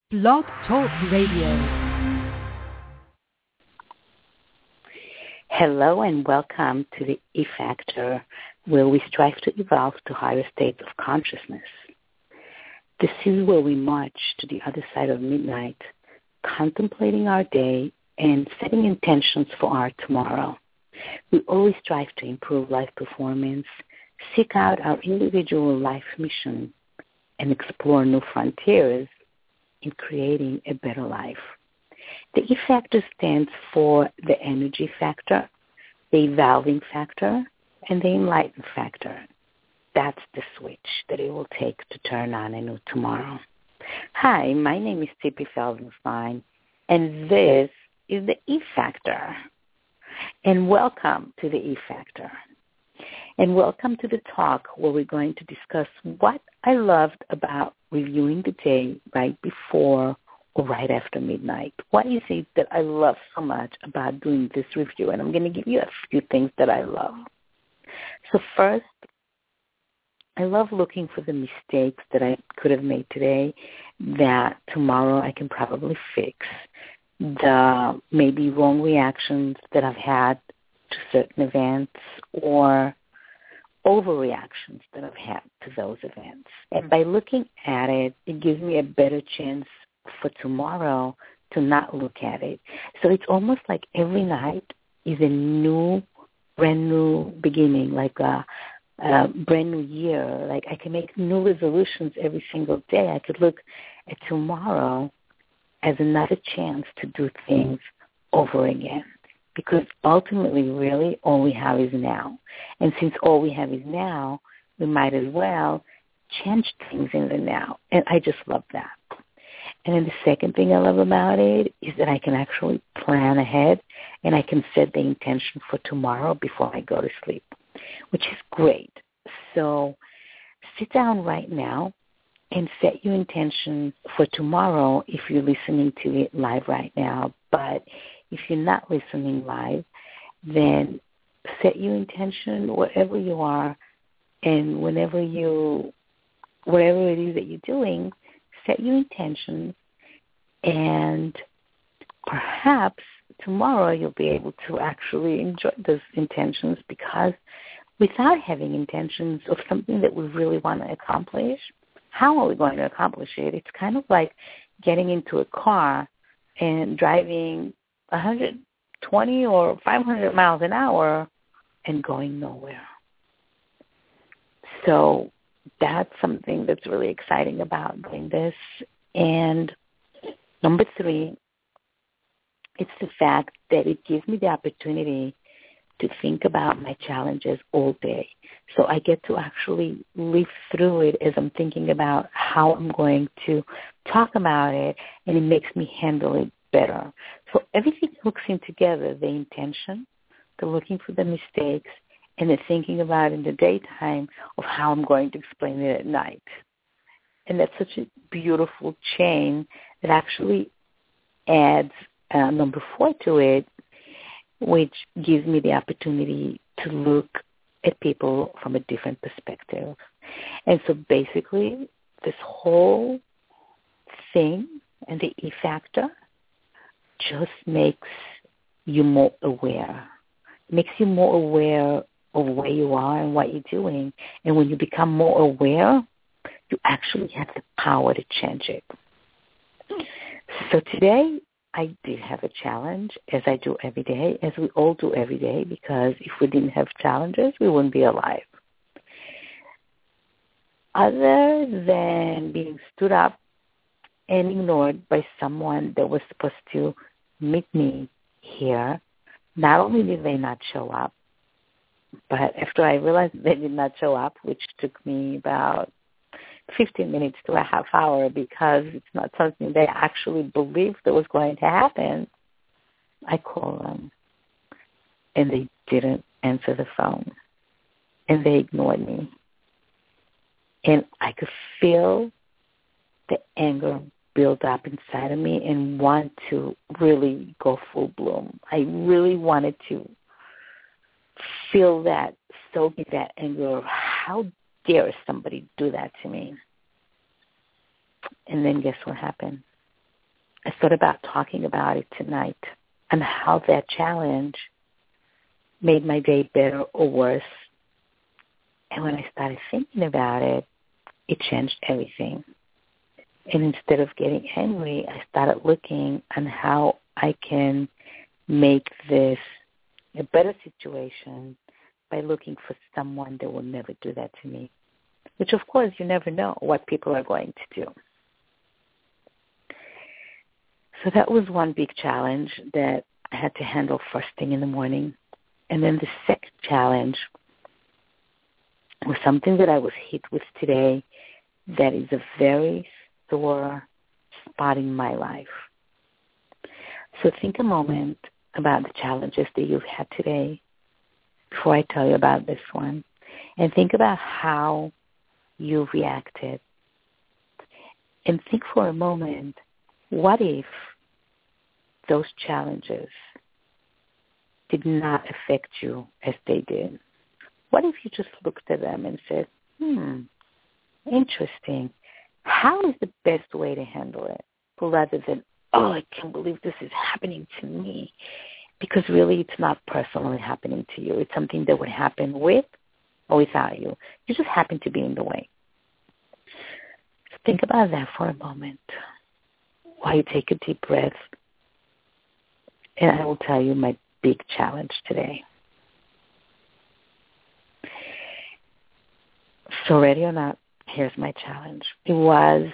Blog Talk Radio. Hello and welcome to the E-Factor, where we strive to evolve to higher states of consciousness. This is where we march to the other side of midnight, contemplating our day and setting intentions for our tomorrow. We always strive to improve life performance, seek out our individual life mission, and explore new frontiers in creating a better life. The E-Factor stands for the energy factor, the evolving factor, and the enlightened factor. That's the switch that it will take to turn on a new tomorrow. Hi, my name is Tippi Felsenstein, and this is the E-Factor. And welcome to the E-Factor. And welcome to the talk where we're going to discuss what I loved about reviewing the day right before or right after midnight. What is it that I love so much about doing this review? And I'm going to give you a few things that I love. So first, I love looking for the mistakes that I could have made today that tomorrow I can probably fix. The maybe wrong reactions that I've had to certain events or overreactions that I've had to those events. And by looking at it, it gives me a better chance for tomorrow to not look at it. So it's almost like every night is a brand new beginning, like a brand new year. Like I can make new resolutions every single day. I could look at tomorrow as another chance to do things over again. Because ultimately, really, all we have is now. And since all we have is now, we might as well change things in the now. And I just love that. And then the second thing I love about it is that I can actually plan ahead and I can set the intention for tomorrow before I go to sleep, which is great. So sit down right now and set your intention for tomorrow if you're listening to it live right now. But if you're not listening live, then set your intention wherever you are and whatever it is that you're doing, set your intentions, and perhaps tomorrow you'll be able to actually enjoy those intentions, because without having intentions of something that we really want to accomplish, how are we going to accomplish it? It's kind of like getting into a car and driving 120 or 500 miles an hour and going nowhere. So that's something that's really exciting about doing this. And number 3, it's the fact that it gives me the opportunity to think about my challenges all day. So I get to actually live through it as I'm thinking about how I'm going to talk about it, and it makes me handle it better. So everything hooks in together, the intention, the looking for the mistakes, and the thinking about in the daytime of how I'm going to explain it at night. And that's such a beautiful chain that actually adds number 4 to it, which gives me the opportunity to look at people from a different perspective. And so basically, this whole thing and the E-Factor just makes you more aware. It makes you more aware of where you are and what you're doing. And when you become more aware, you actually have the power to change it. So today, I did have a challenge, as I do every day, as we all do every day, because if we didn't have challenges, we wouldn't be alive. Other than being stood up and ignored by someone that was supposed to meet me here, not only did they not show up, but after I realized they did not show up, which took me about 15 minutes to a half hour because it's not something they actually believed that was going to happen, I called them, and they didn't answer the phone, and they ignored me. And I could feel the anger build up inside of me and want to really go full bloom. I really wanted to feel that, soak in that anger of how dare somebody do that to me. And then guess what happened? I thought about talking about it tonight and how that challenge made my day better or worse. And when I started thinking about it, it changed everything. And instead of getting angry, I started looking at how I can make this a better situation by looking for someone that will never do that to me, which, of course, you never know what people are going to do. So that was one big challenge that I had to handle first thing in the morning. And then the second challenge was something that I was hit with today that is a very sore spot in my life. So think a moment about the challenges that you've had today before I tell you about this one. And think about how you reacted. And think for a moment, what if those challenges did not affect you as they did? What if you just looked at them and said, interesting. How is the best way to handle it? Rather than, oh, I can't believe this is happening to me. Because really it's not personally happening to you. It's something that would happen with or without you. You just happen to be in the way. So think about that for a moment while you take a deep breath. And I will tell you my big challenge today. So ready or not, here's my challenge. It was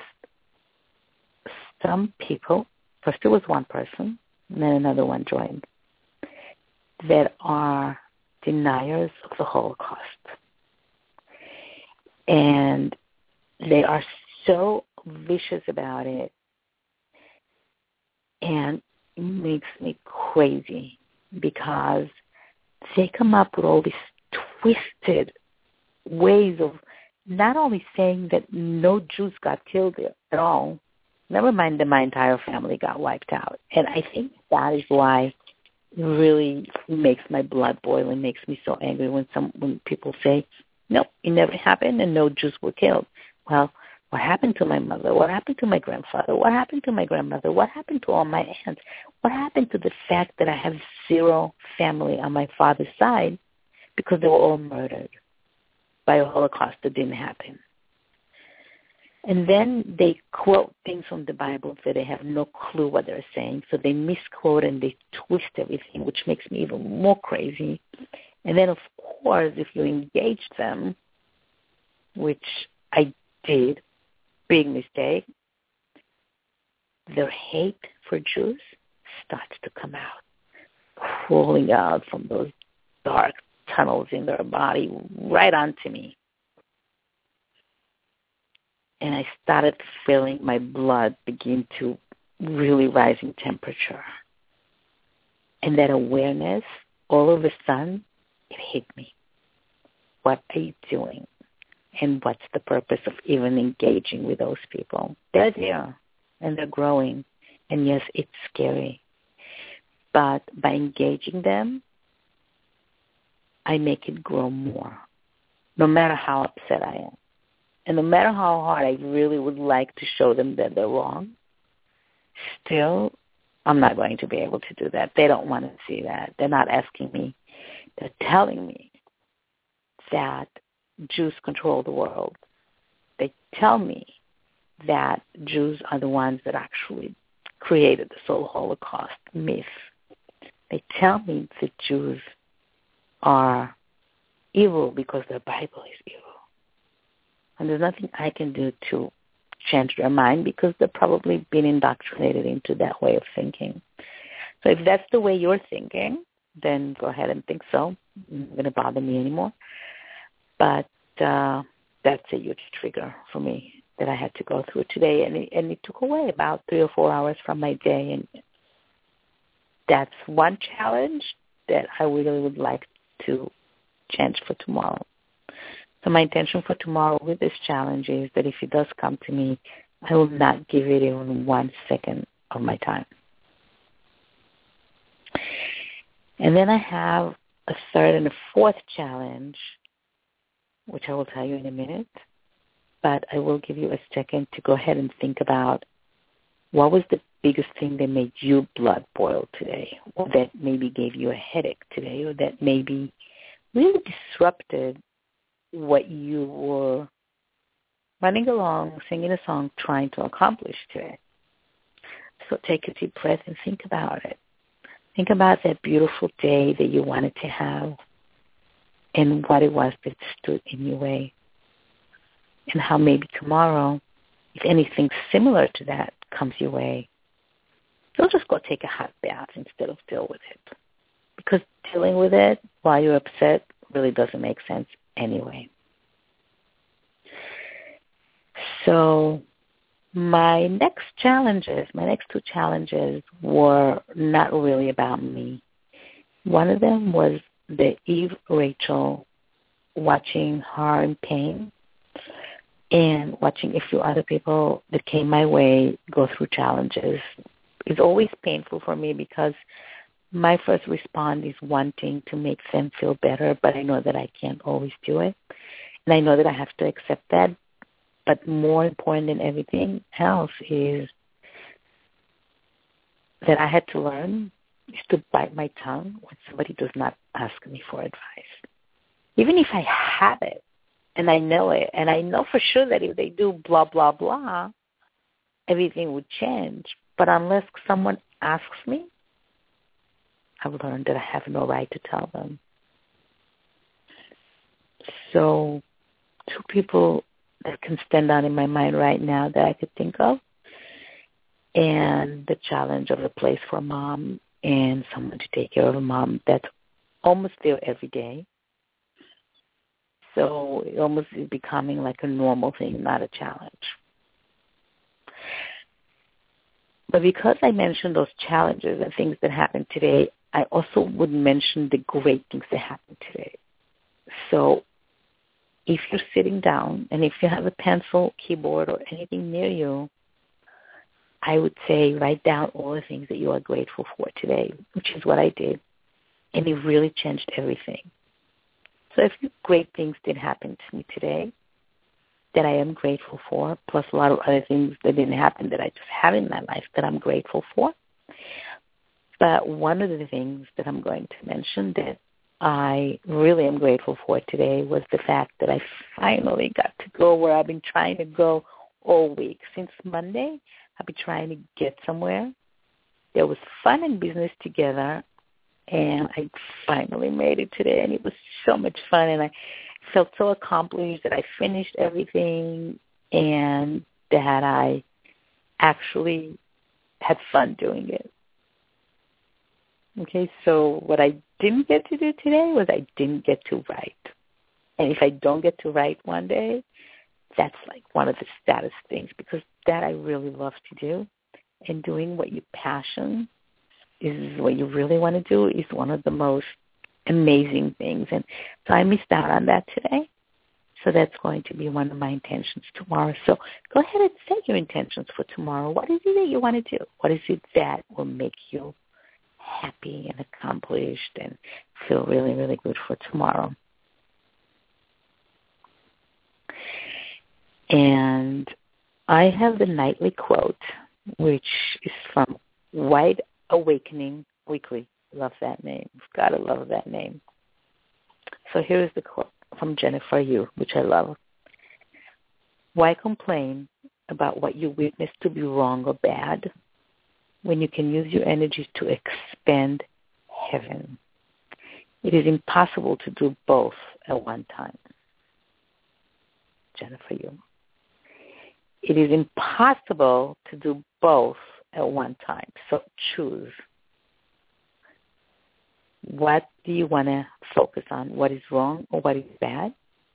some people, first it was one person, and then another one joined, that are deniers of the Holocaust. And they are so vicious about it, and it makes me crazy because they come up with all these twisted ways of not only saying that no Jews got killed at all, never mind that my entire family got wiped out. And I think that is why it really makes my blood boil and makes me so angry when people say, nope, it never happened and no Jews were killed. Well, what happened to my mother? What happened to my grandfather? What happened to my grandmother? What happened to all my aunts? What happened to the fact that I have zero family on my father's side because they were all murdered by a Holocaust that didn't happen? And then they quote things from the Bible that they have no clue what they're saying, so they misquote and they twist everything, which makes me even more crazy. And then, of course, if you engage them, which I did, big mistake, their hate for Jews starts to come out, crawling out from those dark tunnels in their body right onto me. And I started feeling my blood begin to really rise in temperature. And that awareness, all of a sudden, it hit me. What are you doing? And what's the purpose of even engaging with those people? They're there, and they're growing. And yes, it's scary. But by engaging them, I make it grow more, no matter how upset I am. And no matter how hard I really would like to show them that they're wrong, still, I'm not going to be able to do that. They don't want to see that. They're not asking me. They're telling me that Jews control the world. They tell me that Jews are the ones that actually created this whole Holocaust myth. They tell me that Jews are evil because their Bible is evil. And there's nothing I can do to change their mind because they've probably been indoctrinated into that way of thinking. So if that's the way you're thinking, then go ahead and think so. It's not going to bother me anymore. But that's a huge trigger for me that I had to go through today. And it took away about 3 or 4 hours from my day. And that's one challenge that I really would like to change for tomorrow. So my intention for tomorrow with this challenge is that if it does come to me, I will not give it even 1 second of my time. And then I have a third and a fourth challenge, which I will tell you in a minute. But I will give you a second to go ahead and think about What was the biggest thing that made your blood boil today, or that maybe gave you a headache today, or that maybe really disrupted what you were running along, singing a song, trying to accomplish today? So take a deep breath and think about it. Think about that beautiful day that you wanted to have and what it was that stood in your way, and how maybe tomorrow, if anything similar to that comes your way, you'll just go take a hot bath instead of deal with it. Because dealing with it while you're upset really doesn't make sense anyway. So my next two challenges were not really about me. One of them was the Eve Rachel, watching her in pain and watching a few other people that came my way go through challenges. It's always painful for me because my first response is wanting to make them feel better, but I know that I can't always do it. And I know that I have to accept that. But more important than everything else is that I had to learn is to bite my tongue when somebody does not ask me for advice. Even if I have it and I know it, and I know for sure that if they do blah, blah, blah, everything would change. But unless someone asks me, I've learned that I have no right to tell them. So 2 people that can stand out in my mind right now that I could think of, and the challenge of a place for a mom and someone to take care of a mom that's almost there every day. So it almost is becoming like a normal thing, not a challenge. But because I mentioned those challenges and things that happened today, I also would mention the great things that happened today. So if you're sitting down and if you have a pencil, keyboard, or anything near you, I would say write down all the things that you are grateful for today, which is what I did. And it really changed everything. So a few great things did happen to me today that I am grateful for, plus a lot of other things that didn't happen that I just have in my life that I'm grateful for. But one of the things that I'm going to mention that I really am grateful for today was the fact that I finally got to go where I've been trying to go all week. Since Monday, I've been trying to get somewhere. There was fun and business together, and I finally made it today, and it was so much fun, and I felt so accomplished that I finished everything and that I actually had fun doing it. Okay, so what I didn't get to do today was I didn't get to write. And if I don't get to write one day, that's like one of the saddest things, because that I really love to do. And doing what your passion is, what you really want to do, is one of the most amazing things. And so I missed out on that today. So that's going to be one of my intentions tomorrow. So go ahead and set your intentions for tomorrow. What is it that you want to do? What is it that will make you happy and accomplished and feel really, really good for tomorrow? And I have the nightly quote, which is from Wide Awakening Weekly. Love that name. Gotta love that name. So here is the quote from Jennifer Yu, which I love. Why complain about what you witness to be wrong or bad when you can use your energies to expand heaven? It is impossible to do both at one time. Jennifer Yu. It is impossible to do both at one time, so choose. What do you want to focus on? What is wrong or what is bad?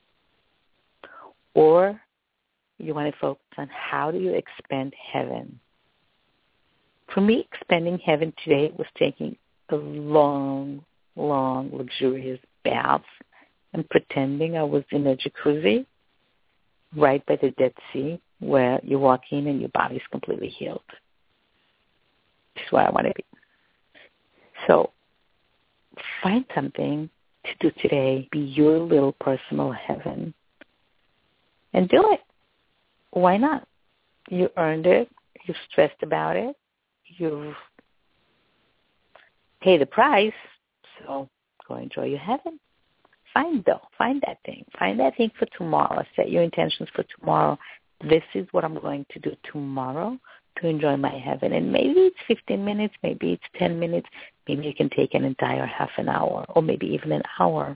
Or you want to focus on how do you expand heaven? For me, expanding heaven today was taking a long, luxurious bath and pretending I was in a jacuzzi right by the Dead Sea, where you walk in and your body's completely healed. This is where I want to be. So find something to do today. Be your little personal heaven. And do it. Why not? You earned it. You've stressed about it. You've paid the price. So go enjoy your heaven. Find that thing. Find that thing for tomorrow. Set your intentions for tomorrow. This is what I'm going to do tomorrow to enjoy my heaven. And maybe it's 15 minutes, maybe it's 10 minutes, maybe you can take an entire half an hour or maybe even an hour.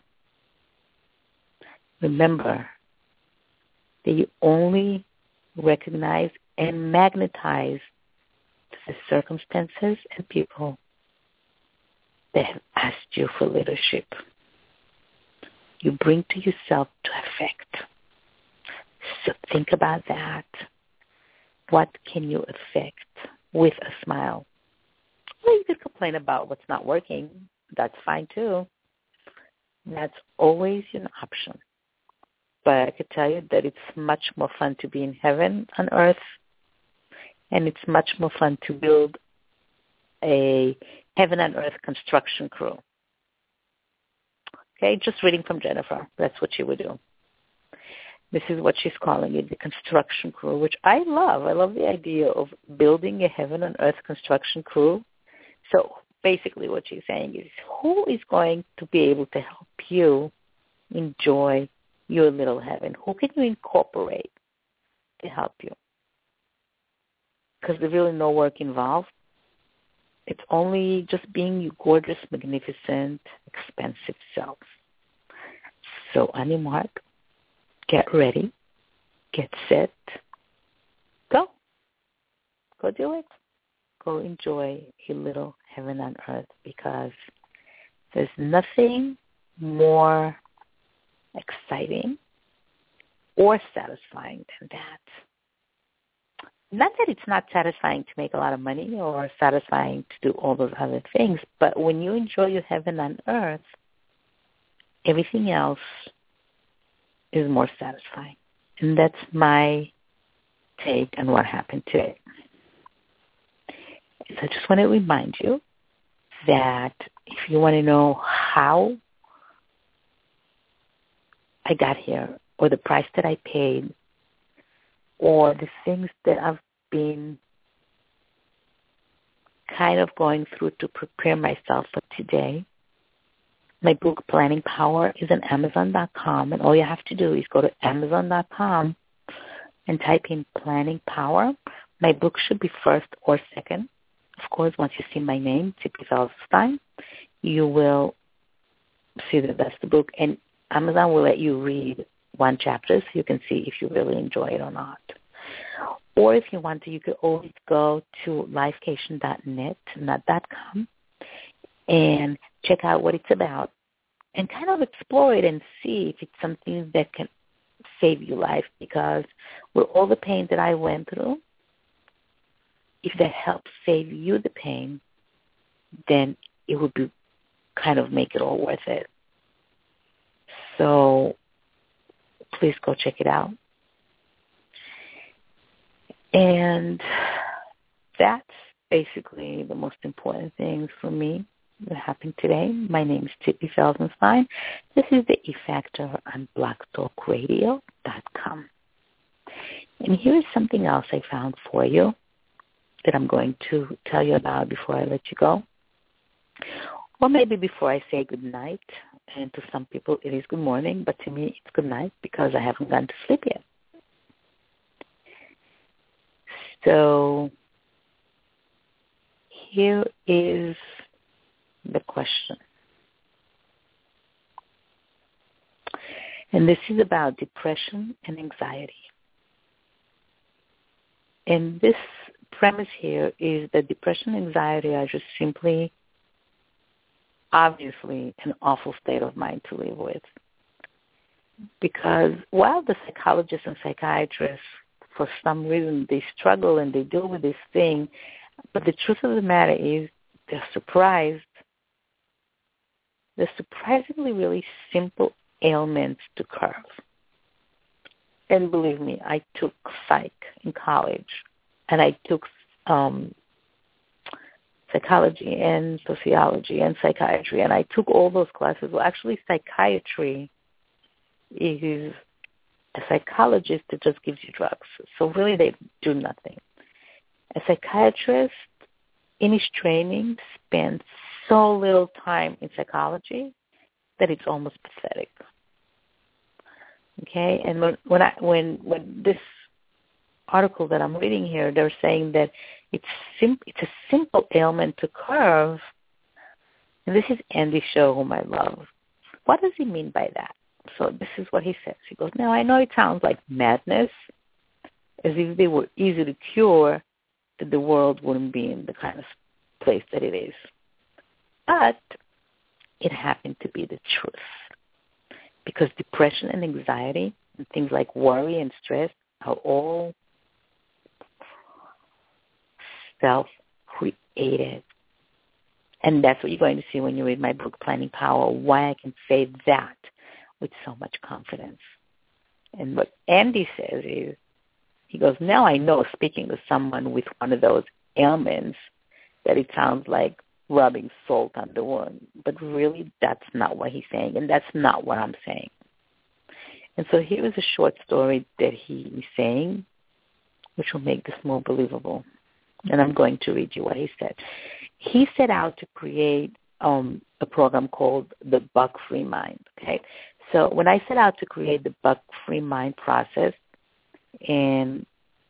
Remember that you only recognize and magnetize the circumstances and people that have asked you for leadership. You bring to yourself to affect. So think about that. What can you affect with a smile? Well, you could complain about what's not working. That's fine too. That's always an option. But I could tell you that it's much more fun to be in heaven on earth, and it's much more fun to build a heaven on earth construction crew. Okay, just reading from Jennifer. That's what she would do. This is what she's calling it, the construction crew, which I love. I love the idea of building a heaven on earth construction crew. So basically what she's saying is, who is going to be able to help you enjoy your little heaven? Who can you incorporate to help you? Because there's really no work involved. It's only just being your gorgeous, magnificent, expensive self. So on your mark, get ready, get set, go. Go do it. Go enjoy your little heaven on earth, because there's nothing more exciting or satisfying than that. Not that it's not satisfying to make a lot of money or satisfying to do all those other things, but when you enjoy your heaven on earth, everything else is more satisfying. And that's my take on what happened today. So I just want to remind you that if you want to know how I got here, or the price that I paid, or the things that I've been kind of going through to prepare myself for today, my book, Planning Power, is on Amazon.com, and all you have to do is go to Amazon.com and type in Planning Power. My book should be first or second. Of course, once you see my name, Tzipi Feldstein, you will see that that's the book, and Amazon will let you read one chapter so you can see if you really enjoy it or not. Or if you want to, you could always go to lifecation.net, not .com, and check out what it's about and kind of explore it and see if it's something that can save your life, because with all the pain that I went through, if that helps save you the pain, then it would be kind of make it all worth it. So please go check it out. And that's basically the most important things for me that happened today. My name is Tzipi Feldstein. This is the E-Factor on blogtalkradio.com. And here's something else I found for you that I'm going to tell you about before I let you go. Or maybe before I say good night. And to some people it is good morning, but to me it's good night because I haven't gone to sleep yet. So here is the question. And this is about depression and anxiety. And this premise here is that depression and anxiety are just simply, obviously, an awful state of mind to live with. Because while the psychologists and psychiatrists, for some reason, they struggle and they deal with this thing, but the truth of the matter is they're surprised. They're surprisingly really simple ailments to curb. And believe me, I took psych in college, and I took psychology and sociology and psychiatry, and I took all those classes. Well, actually, psychiatry is a psychologist that just gives you drugs. So really they do nothing. A psychiatrist in his training spends so little time in psychology that it's almost pathetic. Okay, and when this article that I'm reading here, they're saying that it's a simple ailment to curve, and this is Andy Sho, whom I love. What does he mean by that? So this is what he says. He goes, now I know it sounds like madness, as if they were easy to cure, that the world wouldn't be in the kind of place that it is. But it happened to be the truth. Because depression and anxiety and things like worry and stress are all self-created. And that's what you're going to see when you read my book, Planning Power, why I can say that with so much confidence. And what Andy says is, he goes, now I know, speaking to someone with one of those ailments, that it sounds like rubbing salt on the wound. But really, that's not what he's saying, and that's not what I'm saying. And so here is a short story that he is saying, which will make this more believable. And I'm going to read you what he said. He set out to create a program called the Bug-Free Mind. Okay, so when I set out to create the Bug-Free Mind process, and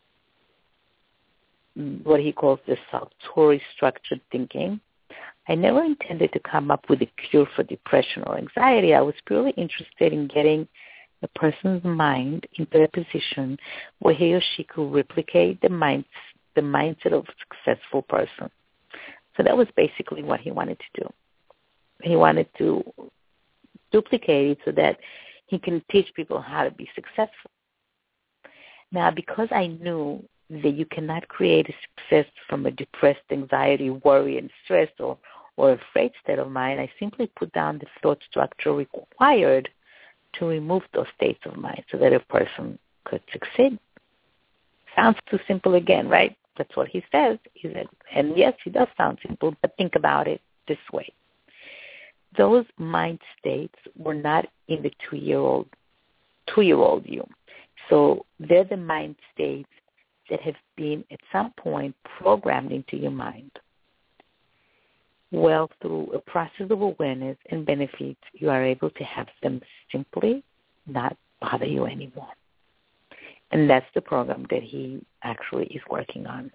what he calls the Sartori structured thinking, I never intended to come up with a cure for depression or anxiety. I was purely interested in getting a person's mind into a position where he or she could replicate the mindset of a successful person. So that was basically what he wanted to do. He wanted to duplicate it so that he can teach people how to be successful. Now, because I knew that you cannot create a success from a depressed, anxiety, worry, and stress or afraid state of mind, I simply put down the thought structure required to remove those states of mind so that a person could succeed. Sounds too simple again, right? That's what he says. He said, and yes, it does sound simple, but think about it this way. Those mind states were not in the two-year-old you. So they're the mind states that have been at some point programmed into your mind. Well, through a process of awareness and benefits, you are able to have them simply not bother you anymore. And that's the program that he actually is working on.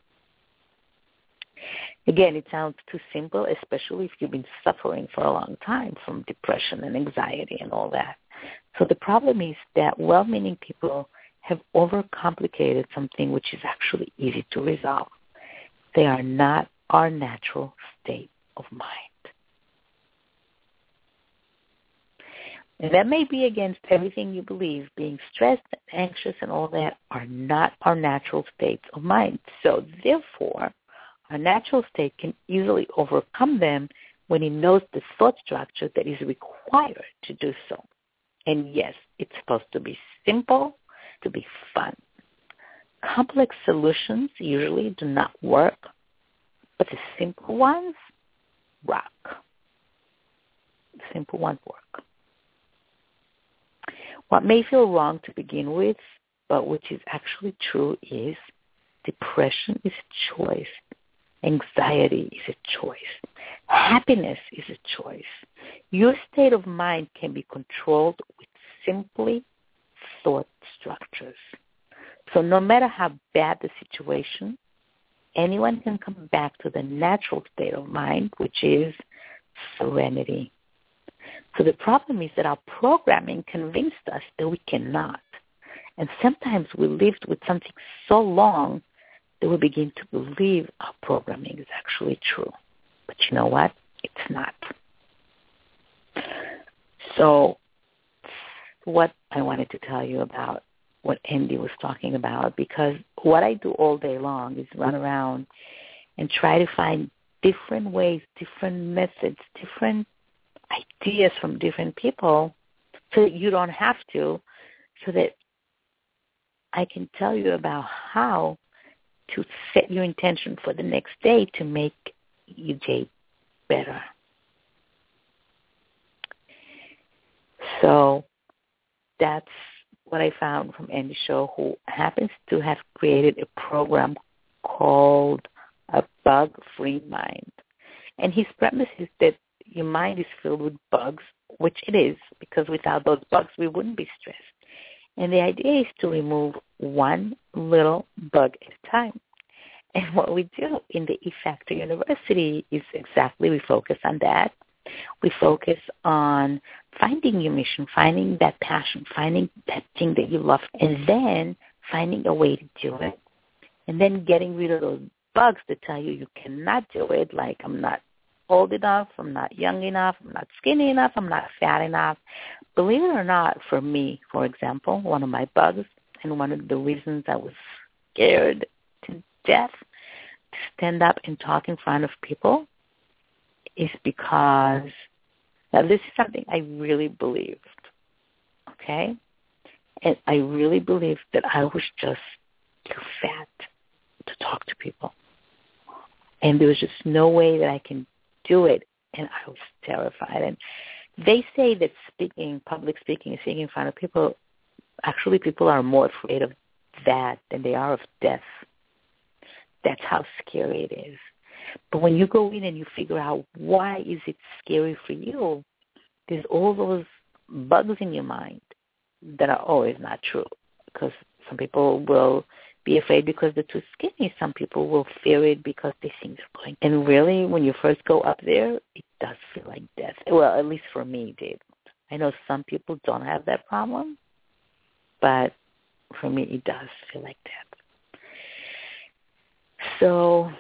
Again, it sounds too simple, especially if you've been suffering for a long time from depression and anxiety and all that. So the problem is that well-meaning people have overcomplicated something which is actually easy to resolve. They are not our natural state of mind. And that may be against everything you believe. Being stressed, anxious, and all that are not our natural states of mind. So therefore, our natural state can easily overcome them when he knows the thought structure that is required to do so. And yes, it's supposed to be simple, to be fun. Complex solutions usually do not work, but the simple ones rock. The simple ones work. What may feel wrong to begin with, but which is actually true, is depression is a choice. Anxiety is a choice. Happiness is a choice. Your state of mind can be controlled with simply thought structures. So no matter how bad the situation, anyone can come back to the natural state of mind, which is serenity. So the problem is that our programming convinced us that we cannot. And sometimes we lived with something so long that we begin to believe our programming is actually true. But you know what? It's not. So what I wanted to tell you about what Andy was talking about, because what I do all day long is run around and try to find different ways, different methods, different ideas from different people so that you don't have to, so that I can tell you about how to set your intention for the next day to make your day better. So that's what I found from Andy Sho, who happens to have created a program called A Bug-Free Mind. And his premise is that your mind is filled with bugs, which it is, because without those bugs, we wouldn't be stressed. And the idea is to remove one little bug at a time. And what we do in the E-Factor University is exactly we focus on that. We focus on finding your mission, finding that passion, finding that thing that you love, and then finding a way to do it, and then getting rid of those bugs that tell you cannot do it, like I'm not old enough, I'm not young enough, I'm not skinny enough, I'm not fat enough. Believe it or not, for me, for example, one of my bugs and one of the reasons I was scared to death to stand up and talk in front of people is because, now this is something I really believed, okay? And I really believed that I was just too fat to talk to people. And there was just no way that I can do it, and I was terrified. And they say that public speaking, speaking in front of people, actually people are more afraid of that than they are of death. That's how scary it is. But when you go in and you figure out why is it scary for you, there's all those bugs in your mind that are always not true, because some people will be afraid because they're too skinny. Some people will fear it because they think they're going. And really, when you first go up there, it does feel like death. Well, at least for me, it did. I know some people don't have that problem, but for me, it does feel like death. So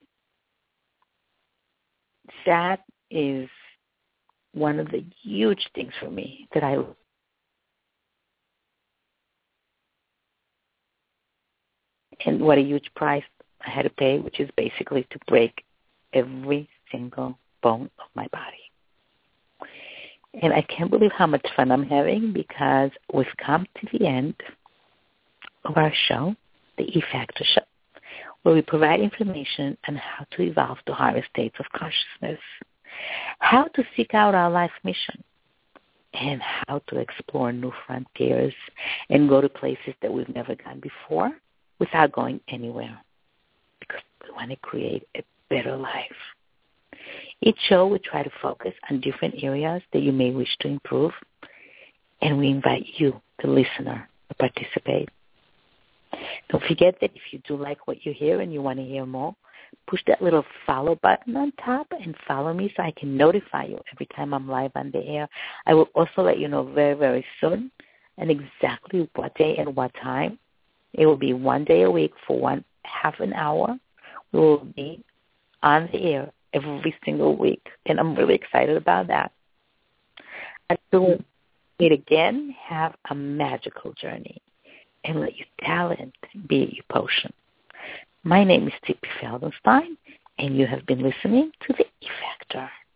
that is one of the huge things for me that I and what a huge price I had to pay, which is basically to break every single bone of my body. And I can't believe how much fun I'm having, because we've come to the end of our show, the E-Factor Show, where we provide information on how to evolve to higher states of consciousness, how to seek out our life mission, and how to explore new frontiers and go to places that we've never gone before without going anywhere, because we want to create a better life. Each show we try to focus on different areas that you may wish to improve, and we invite you, the listener, to participate. Don't forget that if you do like what you hear and you want to hear more, push that little follow button on top and follow me so I can notify you every time I'm live on the air. I will also let you know very, very soon and exactly what day and what time. It will be one day a week for half an hour. We will be on the air every single week, and I'm really excited about that. Until we meet again, have a magical journey, and let your talent be your potion. My name is Tippi Feldenstein, and you have been listening to The E-Factor.